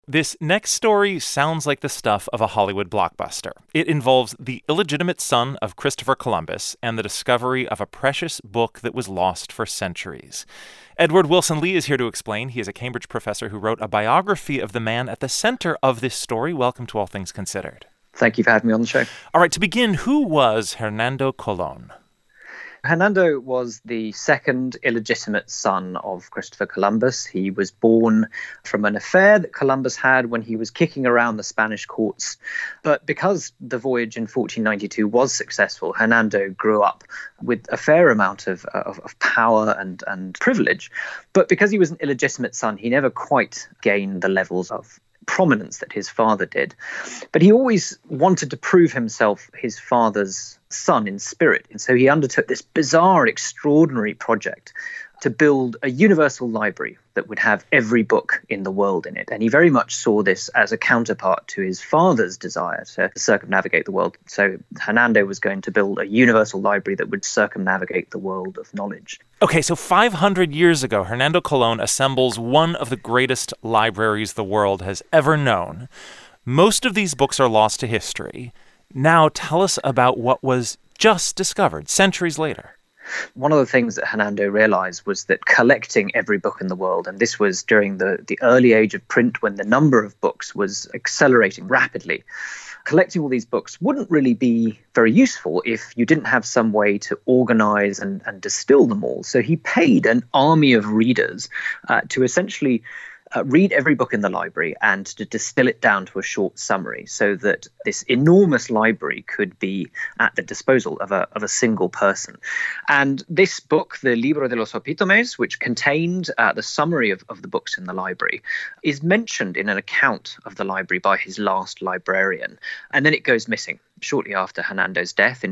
This next story sounds like the stuff of a Hollywood blockbuster. It involves the illegitimate son of Christopher Columbus and the discovery of a precious book that was lost for centuries. Edward Wilson Lee is here to explain. He is a Cambridge professor who wrote a biography of the man at the center of this story. Welcome to All Things Considered. Thank you for having me on the show. All right, to begin, who was Hernando Colón? Hernando was the second illegitimate son of Christopher Columbus. He was born from an affair that Columbus had when he was kicking around the Spanish courts. But because the voyage in 1492 was successful, Hernando grew up with a fair amount of power and privilege. But because he was an illegitimate son, he never quite gained the levels of prominence that his father did. But he always wanted to prove himself his father's son in spirit. And so he undertook this bizarre, extraordinary project to build a universal library that would have every book in the world in it. And he very much saw this as a counterpart to his father's desire to circumnavigate the world. So Hernando was going to build a universal library that would circumnavigate the world of knowledge. Okay, so 500 years ago, Hernando Colón assembles one of the greatest libraries the world has ever known. Most of these books are lost to history. Now tell us about what was just discovered centuries later. One of the things that Hernando realized was that collecting every book in the world, and this was during the early age of print when the number of books was accelerating rapidly, collecting all these books wouldn't really be very useful if you didn't have some way to organize and distill them all. So he paid an army of readers to essentially read every book in the library and to distill it down to a short summary so that this enormous library could be at the disposal of a single person. And this book, the Libro de los Epítomes, which contained the summary of the books in the library, is mentioned in an account of the library by his last librarian. And then it goes missing shortly after Hernando's death in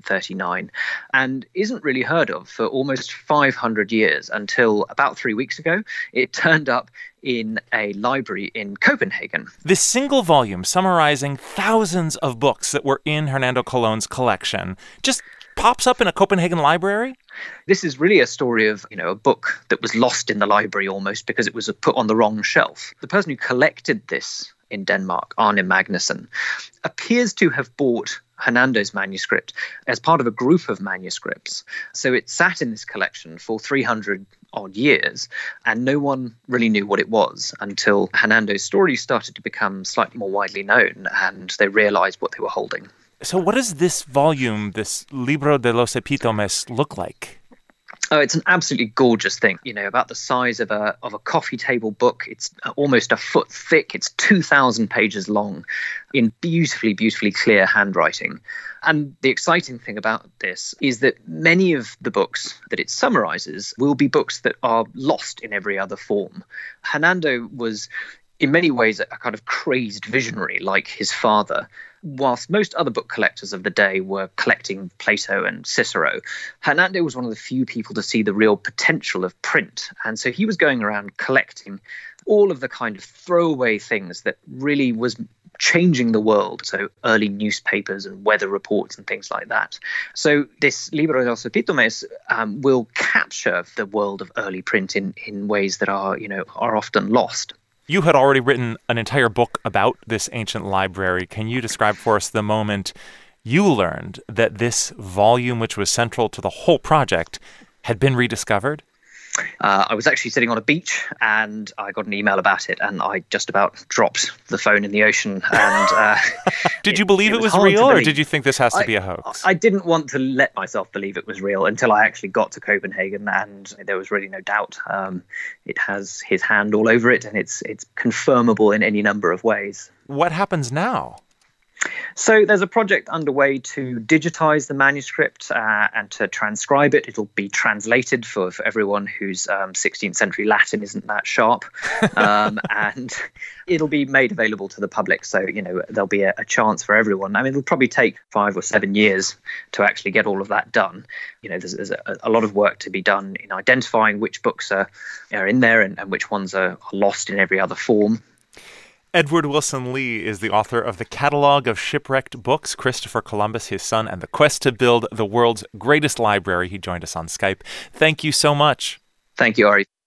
1539 and isn't really heard of for almost 500 years until about 3 weeks ago. It turned up in a library in Copenhagen. This single volume summarizing thousands of books that were in Hernando Colón's collection just pops up in a Copenhagen library? This is really a story of, a book that was lost in the library almost because it was put on the wrong shelf. The person who collected this in Denmark, Arne Magnussen, appears to have bought Hernando's manuscript as part of a group of manuscripts. So it sat in this collection for 300 odd years, and no one really knew what it was until Hernando's story started to become slightly more widely known and they realized what they were holding. So what does this volume, this Libro de los Epítomes, look like? Oh, it's an absolutely gorgeous thing, about the size of a coffee table book. It's almost a foot thick. It's 2,000 pages long in beautifully, beautifully clear handwriting. And the exciting thing about this is that many of the books that it summarizes will be books that are lost in every other form. Hernando was in many ways a kind of crazed visionary like his father. Whilst most other book collectors of the day were collecting Plato and Cicero, Hernando was one of the few people to see the real potential of print. And so he was going around collecting all of the kind of throwaway things that really was changing the world. So early newspapers and weather reports and things like that. So this Libro de los Epítomes will capture the world of early print in ways that are often lost. You had already written an entire book about this ancient library. Can you describe for us the moment you learned that this volume, which was central to the whole project, had been rediscovered? I was actually sitting on a beach and I got an email about it and I just about dropped the phone in the ocean. And Did you believe it was real or did you think this has to be a hoax? I didn't want to let myself believe it was real until I actually got to Copenhagen and there was really no doubt. It has his hand all over it and it's confirmable in any number of ways. What happens now? So there's a project underway to digitize the manuscript and to transcribe it. It'll be translated for everyone whose 16th century Latin isn't that sharp. And it'll be made available to the public. So, there'll be a chance for everyone. I mean, it'll probably take 5 or 7 years to actually get all of that done. There's a lot of work to be done in identifying which books are in there and which ones are lost in every other form. Edward Wilson Lee is the author of the Catalog of Shipwrecked Books, Christopher Columbus, His Son, and the Quest to Build the World's Greatest Library. He joined us on Skype. Thank you so much. Thank you, Ari.